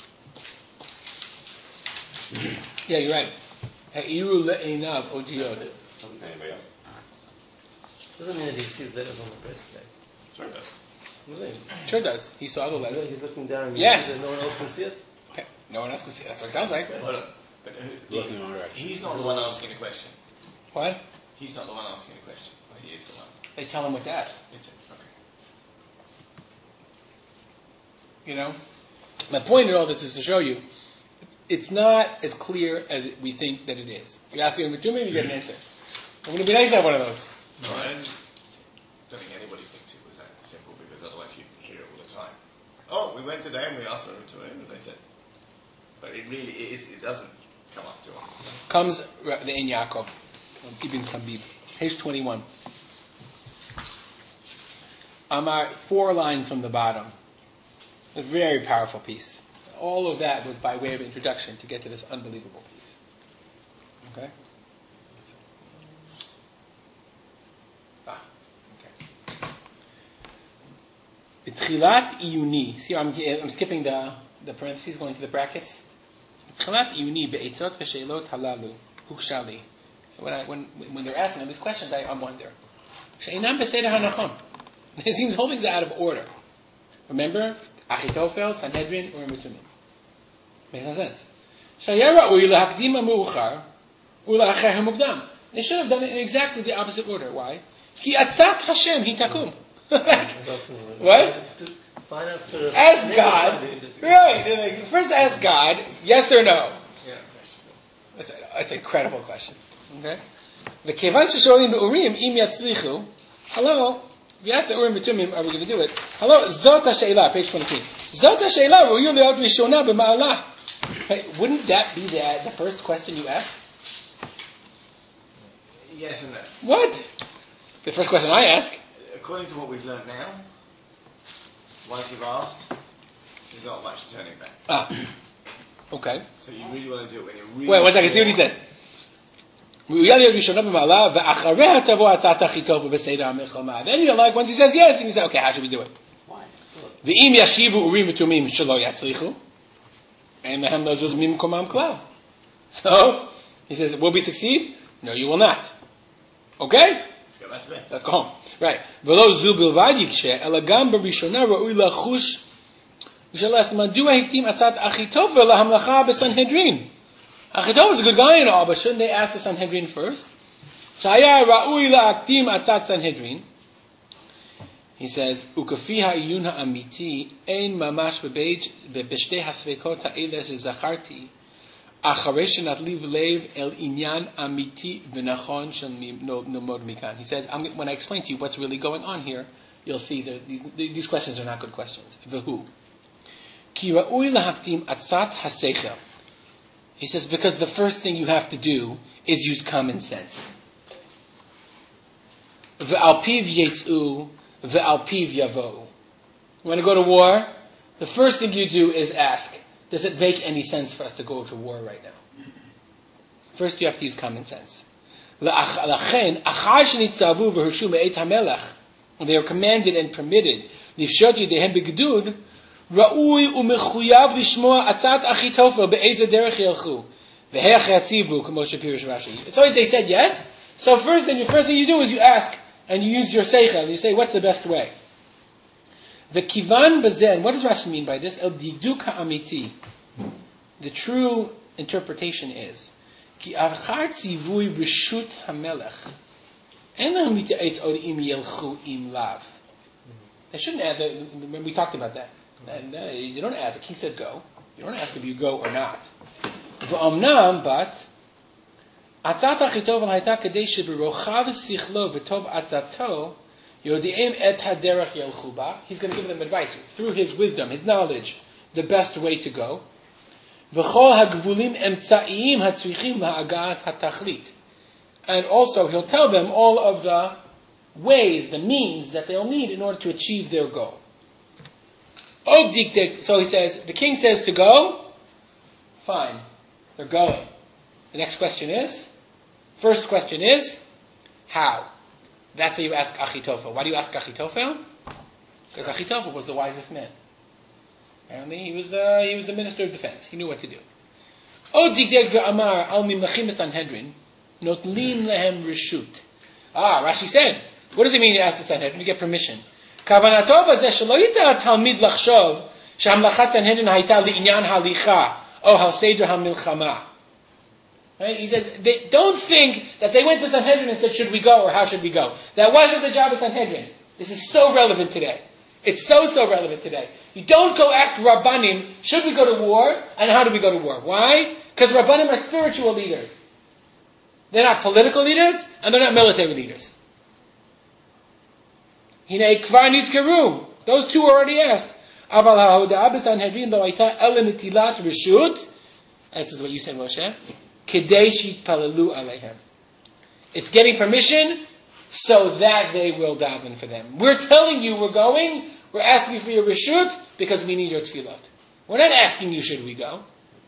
Yeah, you're right. Ha'iru le'einav odiot. Doesn't say anybody else. Doesn't mean that he sees letters on the breastplate. Sure it does. What do you mean? Sure does. He saw the letters. He's looking down and Yes. no one else can see it? Okay. No one else can see. That's what it sounds like. Hold on. But who, Looking in all directions. he's not the one asking the question. What? He's not the one asking the question. But he is the one. They tell him what to ask. Is it? Okay. You know? My point in all this is to show you it's not as clear as we think that it is. You ask him to me, you get an answer. I'm going to be nice to have one of those. No, I don't think anybody thinks it was that simple because otherwise you hear it all the time. Oh, we went today and we asked them to him and they said, but it really it is. It doesn't come up to us. Comes the Ein Yaakov, Ibn Kabib, page twenty-one. Amar, four lines from the bottom. A very powerful piece. All of that was by way of introduction to get to this unbelievable piece. Okay? Ah, okay. Tchilat iyuni. See, I'm, I'm skipping the, the parentheses, going to the brackets. Tchilat iyuni be'etzot v'sheilot halalu hukshali. When I when when they're asking them these questions, I, I wonder. She'inam b'seder hanachon. It seems whole things are out of order. Remember, Achitophel, Sanhedrin, Urim and Tumim. Makes no sense. Shayara u'ila hakdim ha'mu'uchar u'ila acher ha'mukdam. They should have done it in exactly the opposite order. Why? Ki atzat Hashem hi takum. What? To find out for the Ask God. Right. They're like, first ask God, yes or no. Yeah. That's, a, that's an incredible question. Okay? The kevan shesholim be'urim im yatzlichu. Hello. If you ask the Urim B'Tumim, are we going to do it? Hello, Zot HaShe'elah, page twenty-two. Zot HaShe'elah, ru'yu le'ot rishona b'ma'alah. Hey, wouldn't that be the, the first question you ask? Yes and no. What? The first question I ask. According to what we've learned now, once you've asked, there's not much turning back. Ah. Okay. So you really want to do it when you're really Wait, one second, see what he sure. says. ראויה להיות ראשונה במעלה, ואחריה תבוא הצעת אחיטוב ובסדר המלחמה. Then you're like, once he says yes, and you say, okay, how should we do it? ואם ישיבו אורים ותומים שלא יצליחו, אין להם לזוז ממקומם כלל. So, he says, will we succeed? No, you will not. Okay? Let's go back to bed. Let's go home. Right. ולא זו בלבד יקשה, אלא גם בראשונה ראוי לחוש, ושאלת מדוע הקדים הצעת אחיטוב להמלכה בסנהדרין? Achitov is a good guy and all, but shouldn't they ask the Sanhedrin first? Shaya ra'ui la'aktim atzat Sanhedrin. He says, "Ukafi ha'iyun ha'amiti ein mamash bebeij bebeshtei hasvekot ha'eleh shezacharti acharei shenatli v'lev el inyan amiti v'nachon shel nilmod mikan." He says, I'm, when I explain to you what's really going on here, you'll see that these, these questions are not good questions. V'hu ki ra'ui la'aktim atzat hasechel. He says, because the first thing you have to do is use common sense. V'al piv yetzu, v'al piv yavo. You want to go to war? The first thing you do is ask, does it make any sense for us to go to war right now? First you have to use common sense. L'achen, achar shenitztavu v'hurshu me'et hamelech, when they were commanded and permitted, lifshot yedehem b'gedud, Ra'ui u'mechuyav lishmoa atzat Achitofel be'eze derech yelchu v'heach yatzivu k'mo shepirish Rashi. So they said yes. So first, then the first thing you do is you ask and you use your seichel and you say, what's the best way? The kivan bazen. What does Rashi mean by this? El diduk ha'amiti. The true interpretation is ki achar tzivui b'shut hamelech en laham lita'etz od im yelchu im lav. They shouldn't add the, when we talked about that. And uh, you don't ask. The king said go. You don't ask if you go or not. V'omnam, but atzat Achitofel hayta kadei sheberochav sichlo v'tov atzato yodi'em et haderech yelchu ba. He's going to give them advice through his wisdom, his knowledge, the best way to go. V'chol hagvulim emtzaiyim hatzrichim la'agat hatachlit. And also he'll tell them all of the ways, the means that they'll need in order to achieve their goal. So he says, the king says to go, fine, they're going. The next question is, first question is, how? That's how you ask Achitofel. Why do you ask Achitofel? Because Achitofel was the wisest man. Apparently, he was the he was the minister of defense. He knew what to do. O dikdek ve'amar al nimlachim Sanhedrin notlim lehem reshut. Ah, Rashi said, what does it mean to ask the Sanhedrin to get permission? כוונתו בזה שלא ייתן התלמיד לחשוב שהמלאכת סנהדרין הייתה לעניין הליכה או על סדר המלחמה. Right? He says, they don't think that they went to Sanhedrin and said, should we go or how should we go? That wasn't the job of Sanhedrin. This is so relevant today. It's so, so relevant today. You don't go ask Rabbanim, should we go to war and how do we go to war? Why? Because Rabbanim are spiritual leaders. They're not political leaders and they're not military leaders. Hinei kvar nizkaru. Those two already asked. Aval ha'hoda'ah b'Sanhedrin lo hayta ela netilat reshut. This is what you said, Moshe. Kedei sheyitpalelu aleihem. It's getting permission so that they will daven for them. We're telling you we're going. We're asking for your reshut because we need your tefillot. We're not asking you should we go.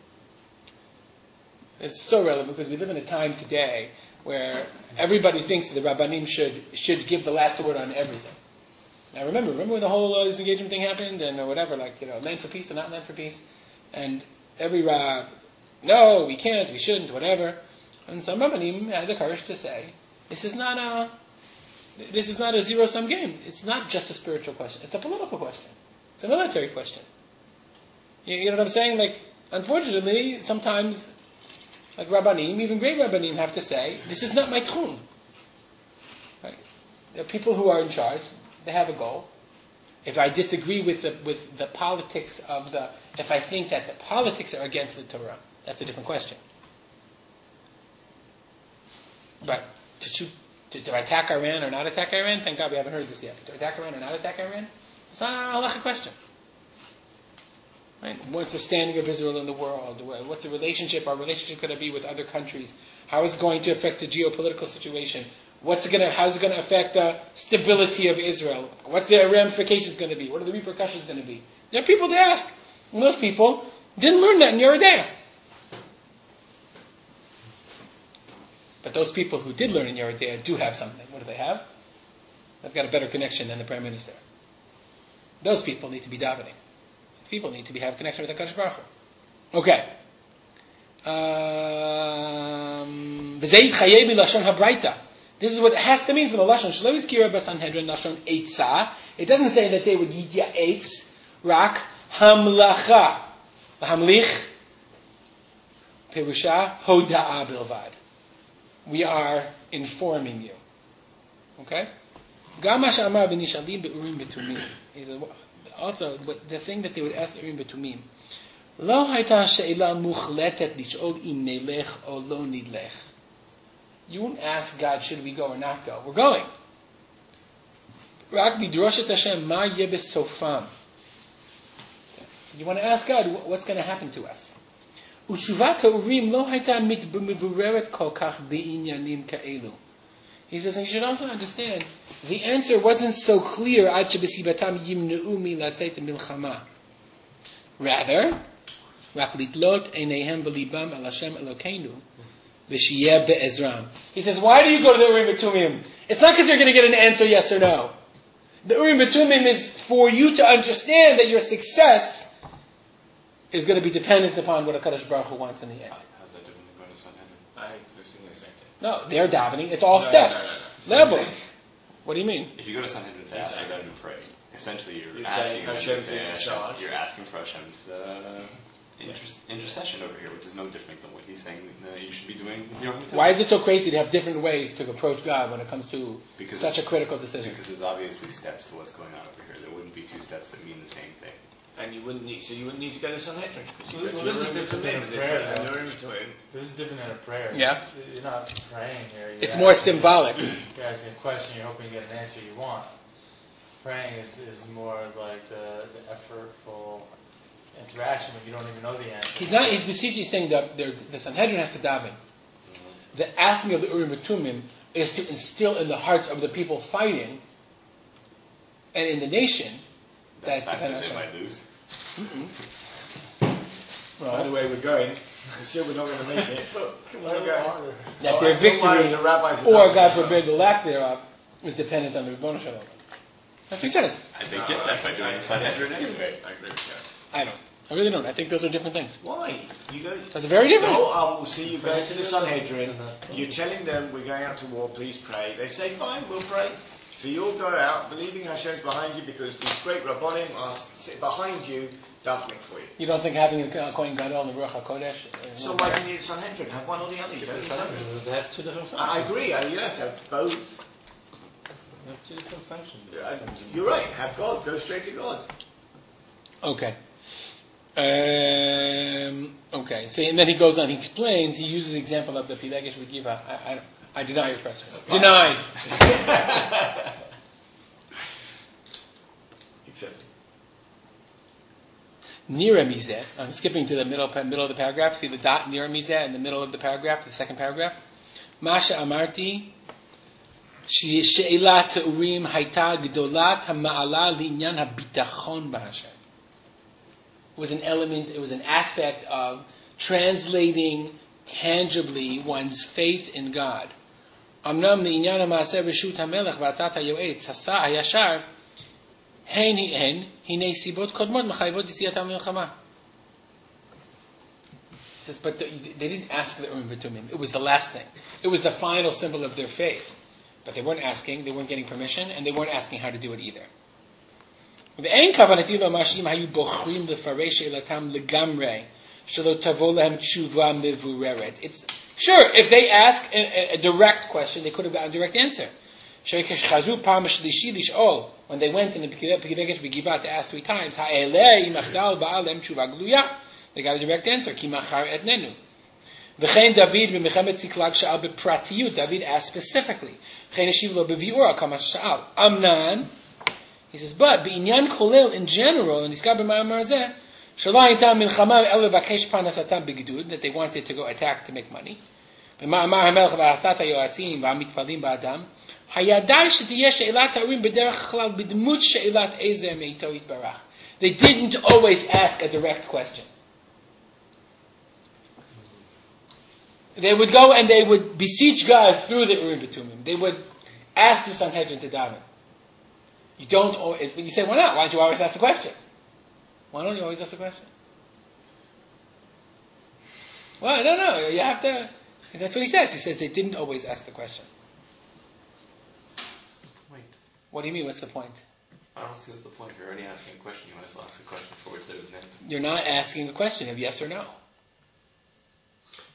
It's so relevant because we live in a time today where everybody thinks that the Rabbanim should should give the last word on everything. Now remember, remember when the whole uh, disengagement thing happened and uh, whatever, like, you know, land for peace and not land for peace? And every Rab, no, we can't, we shouldn't, whatever. And some Rabbanim had the courage to say, this is not a, this is not a zero-sum game. It's not just a spiritual question. It's a political question. It's a military question. You, you know what I'm saying? Like, unfortunately, sometimes, like Rabbanim, even great Rabbanim have to say, this is not my tchum. Right? There are people who are in charge. They have a goal. If I disagree with the with the politics of the, if I think that the politics are against the Torah, that's a different question. But to, shoot, to, to attack Iran or not attack Iran, thank God we haven't heard this yet. To attack Iran or not attack Iran, it's not a halachic question. Right? What's the standing of Israel in the world? What's the relationship? Our relationship going to be with other countries? How is it going to affect the geopolitical situation? What's it going to? How's it going to affect the stability of Israel? What's the ramifications going to be? What are the repercussions going to be? There are people to ask. And those people didn't learn that in Yoreh De'ah. But those people who did learn in Yoreh De'ah do have something. What do they have? They've got a better connection than the Prime Minister. Those people need to be davening. Those people need to be have a connection with the HaKadosh Baruch Hu. Okay. Um, This is what it has to mean for the Lashon. Shelo izkira b'Sanhedrin Lashon Eitzah. It doesn't say that they would yityaetz, rak hamlacha. The hamlich Perusha hoda'a bilvad. We are informing you. Okay? Gama she'amar v'nishalim be'urim betumim. He says, also, but the thing that they would ask the urim betumim, lo hayta she'ila muchletet lish'ol im nelech o lo nidlech. You won't ask God, should we go or not go? We're going. Rak lidrosh et Hashem ma yeh besofam. You want to ask God, what's going to happen to us? Ushuvat ha'urim lo hayta mitmevureret kol kach be'inyanim ka'elu. He says, and you should also understand, the answer wasn't so clear, ad shebesibatam yimne'u mi latzeit milchama. Rather, rak litlot eineihem b'libam el Hashem Elokeinu v'shiyeh be'ezram. He says, why do you go to the Urim V'Tumim? It's not because you're going to get an answer yes or no. The Urim V'Tumim is for you to understand that your success is going to be dependent upon what HaKadosh Baruch Hu wants in the end. How's that different than going to Sanhedrin? I was thinking the same thing. No, they're davening. It's all No, no, steps, no, no, no. levels. What do you mean? If you go to Sanhedrin to ask, you go to pray. Essentially, you're, You're asking saying them to Hashem's say, in Hashem- charge. you're asking for Hashem's uh, inter- intercession over here, which is no different than what he's saying that you should be doing. in your own time. Why is it so crazy to have different ways to approach God when it comes to Because such a critical decision? Because there's obviously steps to what's going on over here. There wouldn't be two steps that mean the same thing. And you wouldn't need, so you wouldn't need to go to Sanhedrin. Because you Well, go well, to this is Urim different V'Tumim, than and prayer, it's- and though. Urim V'Tumim. This is different than a prayer. Yeah. You're not praying here. You're It's asking- more symbolic. You're asking a question, you're hoping to get an answer you want. Praying is, is more like the, the effortful interaction when you don't even know the answer. He's not. He's basically saying that the, the Sanhedrin has to daven. The asking of the Urim V'Tumim is to instill in the hearts of the people fighting, and in the nation, The that's fact dependent that on they Hashem. might lose. By the way, we're going. We're sure we're not going to make it. But come on, we're going. That Oh, their and don't worry, victory, the rabbis are or not- God forbid, the lack thereof, is dependent on the Rebbeinu Shalom. That's what he says. And they get that by doing the Sanhedrin anyway. I agree with you. I don't. I really don't. I think those are different things. Why? You go. That's very different. No, um, we'll see you going to the Sanhedrin. You're telling them we're going out to war. Please pray. They say fine, we'll pray. So you'll go out believing Hashem's behind you because these great rabbonim are sit behind you, davening for you. You don't think having a Kohen Gadol and the Ruach HaKodesh is So why do you need a Sanhedrin? Have one or the other. You don't need both. They have two different functions. I I agree. I- You don't have to have both. They have two different functions. Uh, You're right. Have God. Go straight to God. Okay. Um, okay. So, and then he goes on. He explains. He uses the example of the Pilegesh V'Giva. I, I, I deny your question. Denied. Except. Nira Mizeh. I'm skipping to the middle middle of the paragraph. See the dot Nira Mizeh in the middle of the paragraph, the second paragraph. Masha Amarti. She'ilat Urim Haita Gdolat HaMa'ala Li'inyan HaBitachon B'Hashem. It was an element, it was an aspect of translating tangibly one's faith in God. Amnam Li'inyan HaMa'aseh Reshut HaMelech V'atzat HaYoetz Hasa HaYashar Hen Hen Hinei Sibot Kodmot Mechayvot Yitziatam Milchama. It says, but the, they didn't ask the Urim V'Tumim. It was the last thing. It was the final symbol of their faith. But they weren't asking, they weren't getting permission, and they weren't asking how to do it either. ואין כוונתי לומר שאם היו בוחרים לפרש שאלתם לגמרי, שלא תבוא להם תשובה מבוררת. It's sure, if they ask a, a, a direct question, they could have gotten a direct answer. שכשחזו פעם שלישי לשאול, when they went in the Pekidekes B'Givat to ask three times, האלה אם אחדל באה להם תשובה גלויה. They got a direct answer, כי מחר אתננו. וכן דוד במלחמת צקלג שאל בפרטיות, דוד asked specifically. וכן השיב לו בביאור כמה ששאל. אמנן, he says, but בעניין כולל in general, ונזכר במאמר הזה, שלא הייתה מלחמה אלא לבקש פרנסתם בגדוד, that they wanted to go attack to make money. במאמר המלך והרצת היועצים והמתפללים באדם, היה די שתהיה שאלת האורים בדרך כלל בדמות שאלת עזר מאיתו יתברך. They didn't always ask a direct question. They would go and they would beseech God through the Urim V'Tumim. They would ask the Sanhedrin to daven. You don't always, but you say, why not? Why don't you always ask the question? Why don't you always ask the question? Well, I don't know. You have to, that's what he says. He says they didn't always ask the question. What's the point? What do you mean, what's the point? I don't see what's the point. You're already asking a question. You might as well ask a question for which there is an answer. You're not asking a question of yes or no.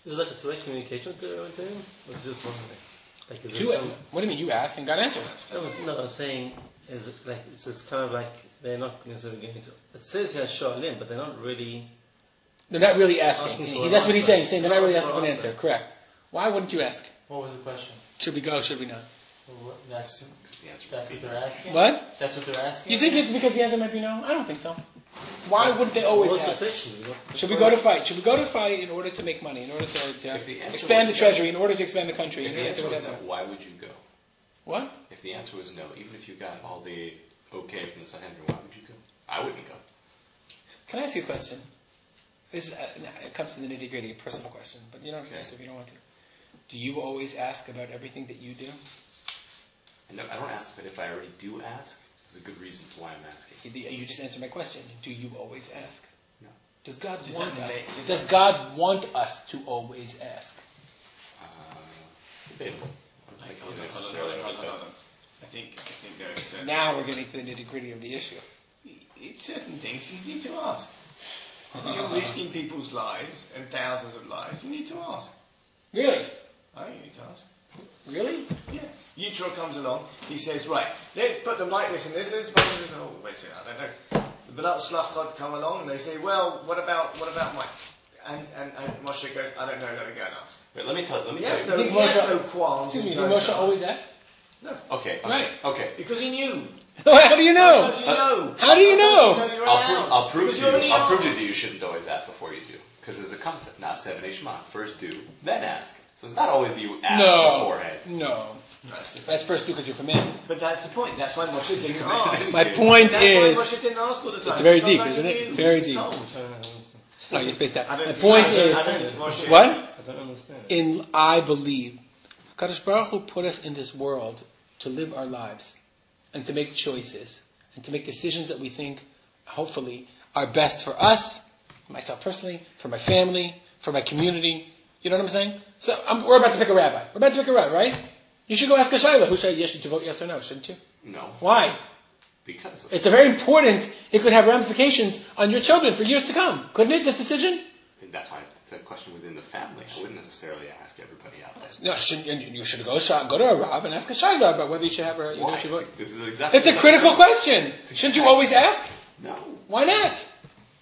Is it like a two-way communication with the with him? Or is it just one way? Like, is You, it some, what do you mean? You ask and God answers. I was, no, I was saying, is it like, it's just kind of like, they're not necessarily going to, it says here Shoalim, but they're not really, They're not really asking. Asking for He- an that's what he's answer. saying. He's saying they're not really Asking asking for for an an answer. answer. Correct. Why wouldn't you ask? What was the question? Should we go? Should we not? Well, what- That's, The answer that's would what be they're asking? What? That's what they're asking? You think it's because the answer might be no? I don't think so. Why wouldn't they always what's the ask? session? What- Should we go to fight? Should we go to fight in order to make money? In order to, to If the answer expand the was treasury? In order to expand the country? If And the the answer answer was was no, no. why would you go? What? If the answer was no, even if you got all the okay from the Sanhedrin, why would you go? I wouldn't go. Can I ask you a question? This is, uh, it comes to the nitty gritty, a personal question, but you don't have to Okay. answer if you don't want to. Do you always ask about everything that you do? And no, I don't ask, but if I already do ask, there's a good reason for why I'm asking. You you just answered my question. Do you always ask? No. Does God Does want that us? make- does Does that- God want us to always ask? Uh, debatable. I Hold don't on, hold on, necessarily hold on, always hold on, go. hold on. I think, I think there's uh, Now we're getting to the nitty gritty of the issue. it's certain things you need to ask. You're risking people's lives and thousands of lives. You need to ask. Really? I think you need to ask. Really? Yeah. Yitro comes along. He says, right, let's put them like this and this. This, this, this. Oh, wait a second. I don't know. The Benat Slachot come along and they say, well, what about what about Mike? And and, and Moshe goes, I don't know. Let me go and ask. Wait, let me tell. Let me He tell has you. no, think he has Moshe- no qualms. Excuse me, in did going Moshe to ask. always ask? No. Okay. Okay. Right. Okay. Because he knew. How do you How do know? you know? How do you know? How do you know I'll, you're pro- allowed? I'll prove Because to you you. already I'll prove to asked. you. You shouldn't always ask before you do, because there's a concept, not seven Shema. First do, then ask. So it's not always that you ask No. beforehand. No. That's the- That's first do because you're commanded. But that's the point. That's why Moshe didn't ask. My point That's is, why Moshe didn't ask all the time. it's very deep, Sometimes isn't he it? knew. Very He deep. told. I don't understand. No, you spaced out. I don't- My point I don't- is, I don't- Moshe- what? I don't understand. In I believe, Kadosh Baruch Hu put us in this world to live our lives and to make choices and to make decisions that we think, hopefully, are best for us, myself personally, for my family, for my community. You know what I'm saying? So I'm, we're about to pick a rabbi. We're about to pick a rabbi, right? You should go ask a shayla. Who should, yes, you should vote yes or no, shouldn't you? No, Why? because It's a very important, it could have ramifications on your children for years to come. Couldn't it, this decision? that's why it's a question within the family. I wouldn't necessarily ask everybody out there. No, should, you should go, sh- go to a rab and ask a shayla about whether you should have a, you know, Why? should vote. This is exactly. It's a critical question. Shouldn't you always ask? No, Why not? I don't think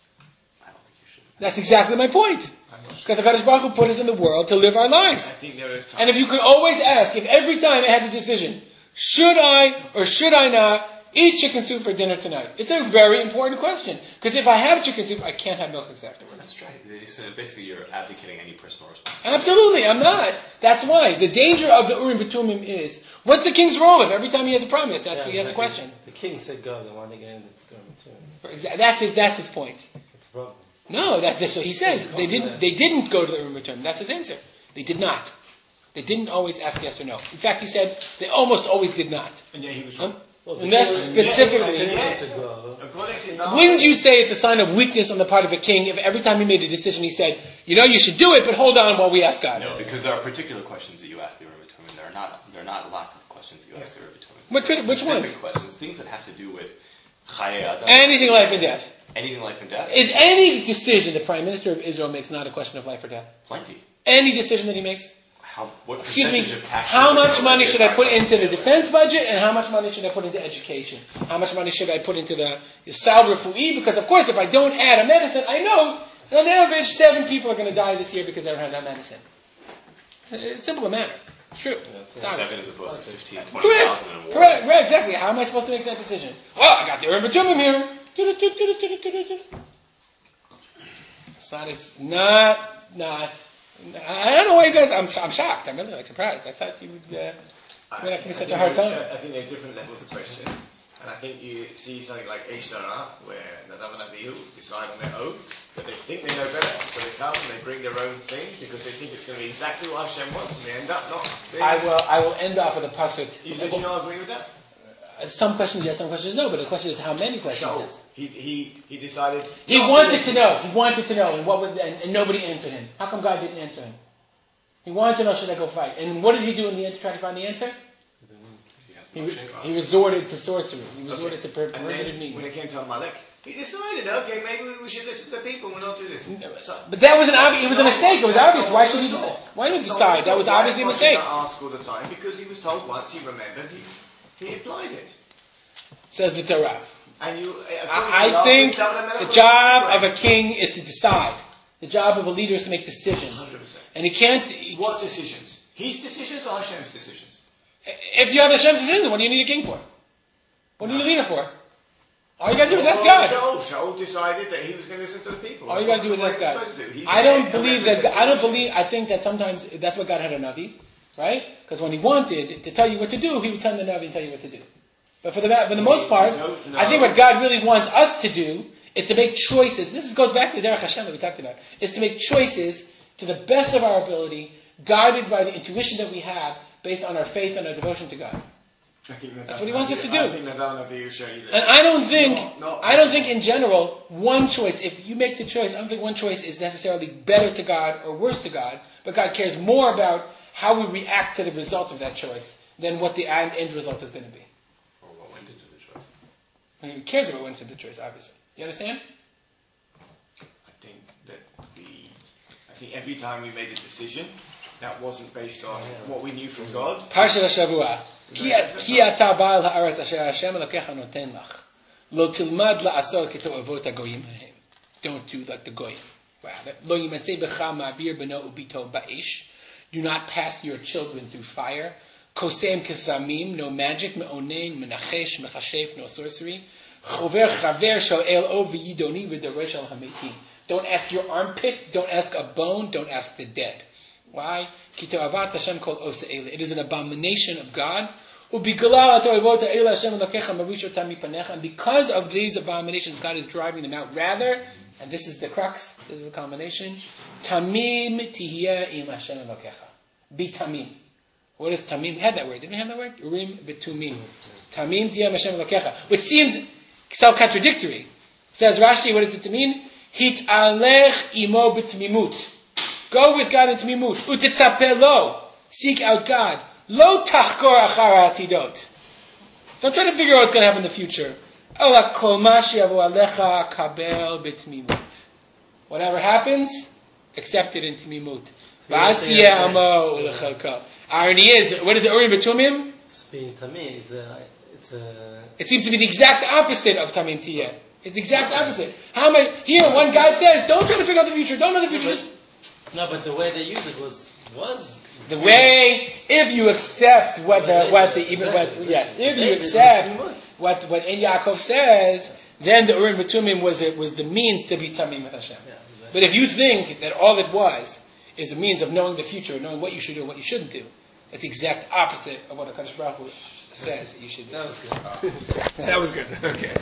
you should. That's exactly my point. Because the Kadosh Baruch Hu put us in the world to live our lives. I think there are times. And if you could always ask, if every time I had a decision, should I or should I not eat chicken soup for dinner tonight? It's a very important question. Because if I have chicken soup, I can't have milkshakes afterwards. That's right. So basically, you're abdicating any personal responsibility. Absolutely, I'm not. That's why. The danger of the Urim V'Tumim is, what's the king's role if every time he has a problem, he has to ask, Yeah, he has a exactly. question? The king said go, they want to get in the government too. Exa- That's his, that's his point. That's the problem. No, that, that's what he says. They didn't, they didn't go to the Urim V'Tumim. That's his answer. They did not. They didn't always ask yes or no. In fact, he said they almost always did not. And yeah, he was Um, wrong. Well, the Unless king- specifically- Yeah, to go. According to Nahum, Wouldn't you say it's a sign of weakness on the part of a king if every time he made a decision he said, you know, you should do it, but hold on while we ask God? No, because there are particular questions that you ask the Urim V'Tumim. There are not. There are not lots of questions that you ask the Urim V'Tumim. Which- There are which specific ones? questions, things that have to do with Chaye Adam. Anything life and death. Anything life and death. Is any decision the Prime Minister of Israel makes not a question of life or death? Plenty. Any decision that he makes? How? What Excuse me, percentage of taxes how are much going money to should I put tax- into the defense budget and how much money should I put into education? How much money should I put into the Sal Refu'i? Because of course if I don't add a medicine, I know on average seven people are going to die this year because they don't have that medicine. It's simple a matter. It's true. It's not- Seven as opposed to fifteen, twenty Correct. thousand in a war. Correct. Right, exactly. How am I supposed to make that decision? Well, I got the Urim V'Tumim here. It's not as, not, not, I don't know why you guys, I'm, I'm shocked. I'm really like surprised. I thought you would, uh, I, We're not giving I such think a hard there- time. I think there are different levels of questions. And I think you see something like Eish Sarah, where Nadav and Abihu decide on their own, but they think they know better, so they come and they bring their own thing because they think it's going to be exactly what Hashem wants, and they end up not. Being, I will, I will end off with a pasuk. You, did you not agree with that? Uh, Some questions yes, some questions no, but the question is how many questions So yes. he he he decided. He not wanted listen. to know. He wanted to know, and what would, and, and nobody answered him. How come God didn't answer him? He wanted to know, should I go fight? And what did he do in the end to try to find the answer? He has He, re- he resorted to sorcery. He resorted to per- And perverted then, means. when it came to Amalek, he decided, okay, maybe we should listen to the people, we'll not do this. So, But that was an obvious. It was a mistake. It was That's obvious. not Why what should he? was Decide? told. Why did he That's not decide? what That was told. obviously a Why mistake. did he ask all the time? Because he was told once, he remembered, he, he applied it. Says the Torah. And you, I, I think the job of a king is to decide. The job of a leader is to make decisions. one hundred percent. And he can't. What decisions? His decisions or Hashem's decisions? If you have Hashem's decisions, what do you need a king for? What do you need a leader for? All you got to do is ask God. Shaul, Shaul decided that he was going to listen to the people. All you got to do is That's ask what God. he was supposed to do. He's I don't the believe that. I don't representative. believe. I think that sometimes that's what God had a navi, right? Because when He wanted to tell you what to do, He would turn the navi and tell you what to do. But for the for the most part, No, no. I think what God really wants us to do is to make choices. This goes back to the Derech Hashem that we talked about. Is to make choices to the best of our ability, guided by the intuition that we have, based on our faith and our devotion to God. That's what He wants us to do. I think Nadav Navi will show you that. And I don't think, No, no. I don't think in general, one choice, if you make the choice, I don't think one choice is necessarily better to God or worse to God, but God cares more about how we react to the result of that choice than what the end, end result is going to be. Or what went into the choice. I mean, He cares about what went into the choice, obviously. You understand? I think that we, I think every time we made a decision, that wasn't based on what we knew from God. Parshat HaShavua. כי אתה בעל הארץ אשר השם אלוקיך נותן לך. לא תלמד לעשות כתועבות הגויים ההם. Don't do like the goyim. Wow. לא ימצא בך מעביר בנו וביתו באש. Do not pass your children through fire. קוסם כסמים, no magic, מאונן, מנחש, מכשף, no sorcery. חובר חבר של אלו וידוני ודורש על המתים. Don't ask your armpit, don't ask a bone, don't ask the dead. Why? It is an abomination of God. And because of these abominations, God is driving them out. Rather, and this is the crux, this is the combination, Tamim tihiyeh im Hashem elokecha. Be tamim. What is tamim? We had that word. Didn't we have that word? Urim betumim. Tamim tihiyeh im Hashem elokecha. Which seems self-contradictory. Says Rashi, what does it mean? Hit alech imo betmimut. Go with God in Tmimut. Utetzapeh lo. Seek out God. Lo tachkor achar atidot. Don't try to figure out what's going to happen in the future. Ela kol ma sheyavu alecha kabel betmimut. Whatever happens, accept it in Tmimut. V'az tiyeh amo ulechalko. Irony is, what is it, Urim Betumim? Being tamim is a, it's a. It seems to be the exact opposite of Tamim Tiyeh. It's the exact opposite. How am I, here, one God says, don't try to figure out the future. Don't know the future. Just No, but the way they used it was was the way, if you accept what the what the even what yes, if you accept what what En Yaakov says, then the Urim V'Tumim was it was the means to be Tamim with Hashem. Yeah, exactly. But if you think that all it was is a means of knowing the future, knowing what you should do and what you shouldn't do, it's the exact opposite of what HaKadosh Baruch Hu says that you should do. That was good. That was good. Okay.